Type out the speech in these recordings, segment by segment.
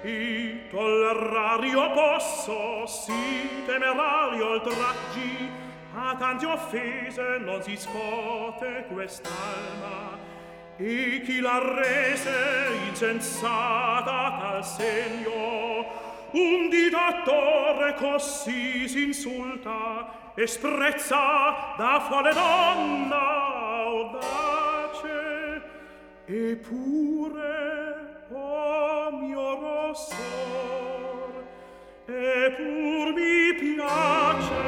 I tollerario posso, sì temerario oltraggi, a tante offese non si scote quest'alma, e chi la rese insensata tal segno, un dittattore così s'insulta e sprezza da folle donna audace, eppure, oh mio rossor, eppur mi piace,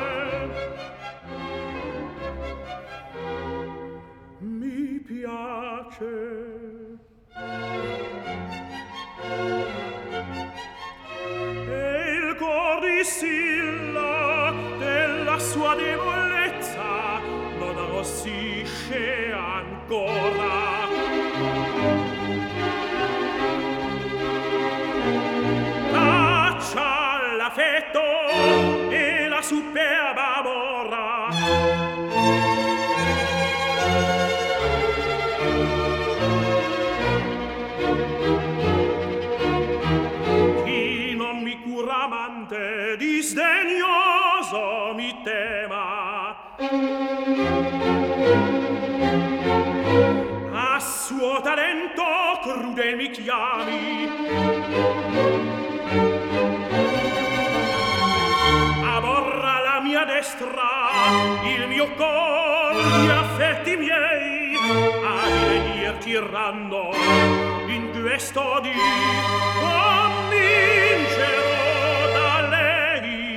mi piace. E il cor dissilla della sua debolezza non arrossisce ancora. Caccia l'affetto e la superba morra. Chi non mi cura amante disdegnoso mi tema, a suo talento crudel mi chiami, aborra la mia destra il mio cor, gli affetti miei a divenir tiranno in questo dì convincerò da lei.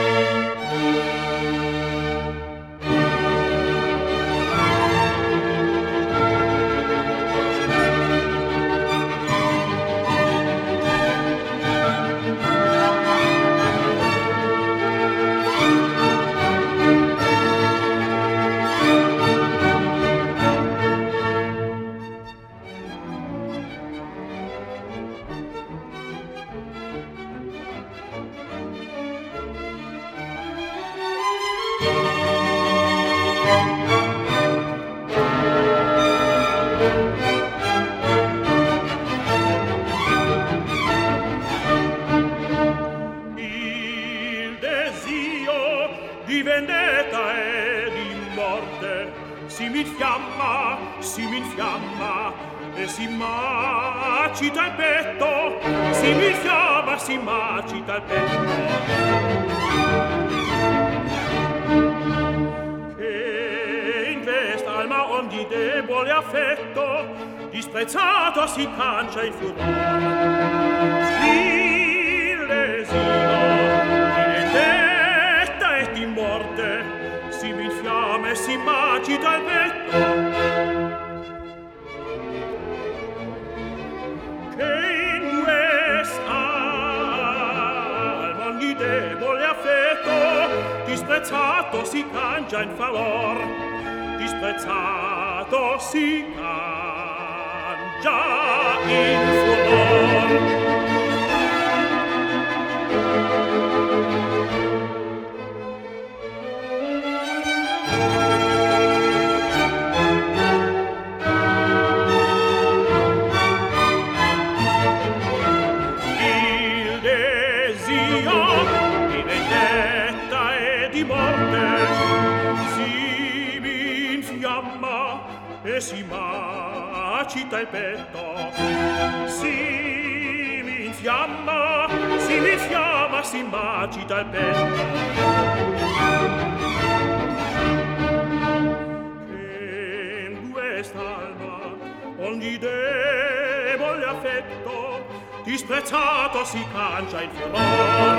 Il desio di vendetta e di morte si mi infiamma e si macita il petto, si mi infiamma, si macita il petto. Che in quest'alma ogni debole affetto disprezzato si cancia in furor. Il desio di vendetta e di morte si mi infiamma e si macita il petto. Che in quest'alma ogni debole affetto disprezzato si cangia in favor, disprezzato si cangia in furor. Il desio di vendetta e di morte si mi infiamma e si macita il petto, si mi infiamma, si macita il petto. Che in quest'alma ogni debole affetto disprezzato si cancia in furor.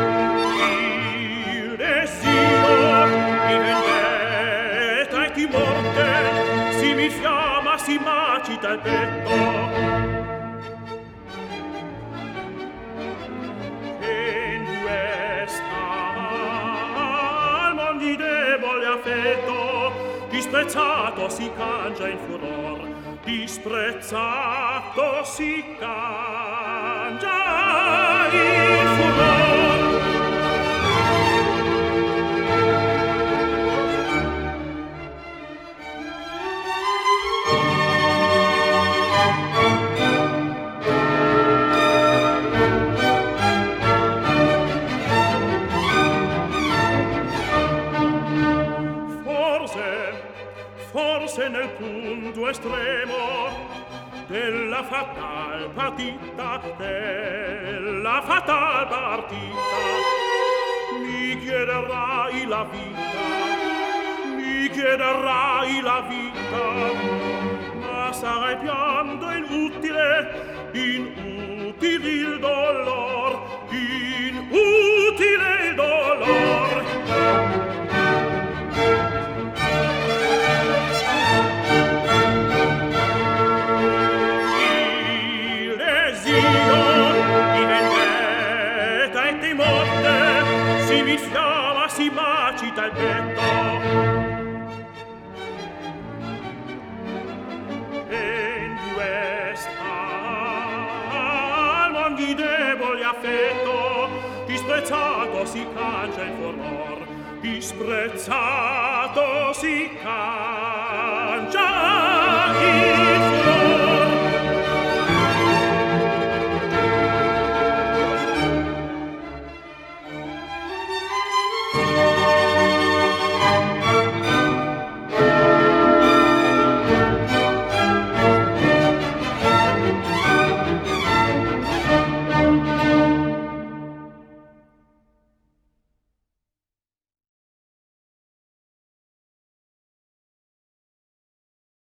Il desio di vendetta e di morte si mi infiamma, si macita il petto. Che in quest'alma ogni debole affetto disprezzato si cangia in furor, disprezzato si cangia in furor. fatal partita, della fatal partita. Mi chiederai la vita, mi chiederai la vita, ma sarai pianto inutile, inutile il dolor, inutile il dolor. Il desio di vendetta e di morte si mi fiamma, si macita il petto. Di debole affetto, disprezzato si cangia il furor, disprezzato si cangia